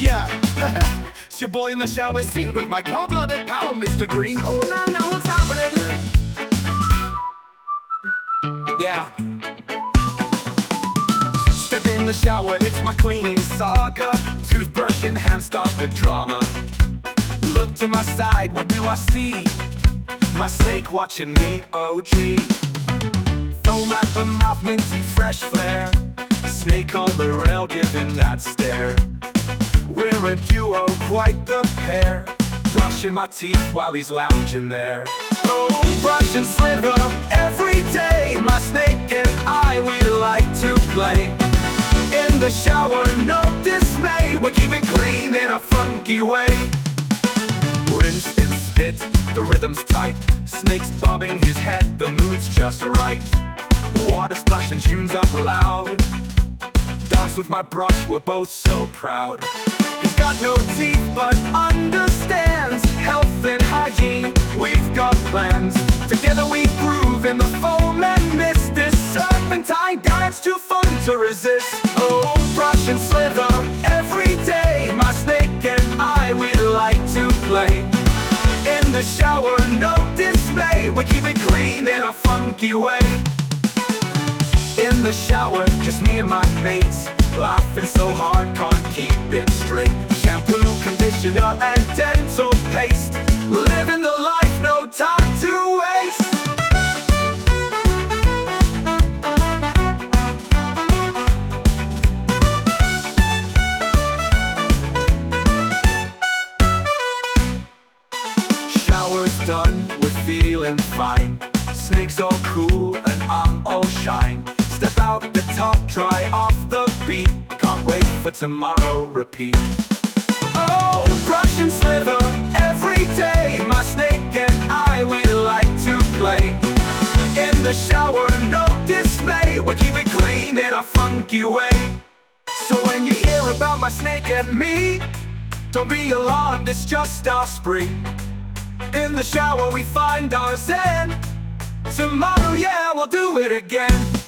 Yeah, it's your boy in the shower scene with my cold-blooded pal, Mr. Green. Oh, now what's happening? Yeah. Step in the shower, it's my cleaning saga. Toothbrush in hand, start the drama. Look to my side, what do I see? My snake watching me, oh gee. Foam at the mouth, minty fresh flare. Snake on the rail, giving that stare. We're a duo, quite the pair. Brushing my teeth while he's lounging there. Oh, brush and slither every day. My snake and I, we like to play. In the shower, no dismay. We're keeping clean in a funky way. Rinse and spit, the rhythm's tight. Snake's bobbing his head, the mood's just right. Water splashing, tunes up loud. Dance with my brush, we're both so proud. He's got no teeth but understands health and hygiene, we've got plans. Together we groove in the foam and mist. This serpentine dance too fun to resist. Oh, brush and slither every day. My snake and I, we like to play. In the shower, no dismay. We keep it clean in a funky way. In the shower, just me and my mates, laughing so hard, can't keep it straight. Shampoo, conditioner, and dental paste. Living the life, no time to waste. Shower's done, we're feeling fine. Snake's all cool and I'm all shine. Step out the top, dry off the beat. Can't wait for tomorrow, repeat. Oh, brush and slither every day. My snake and I, we like to play. In the shower, no dismay. We keep it clean in a funky way. So when you hear about my snake and me, don't be alarmed, it's just our spree. In the shower we find our zen. Tomorrow, yeah, we'll do it again.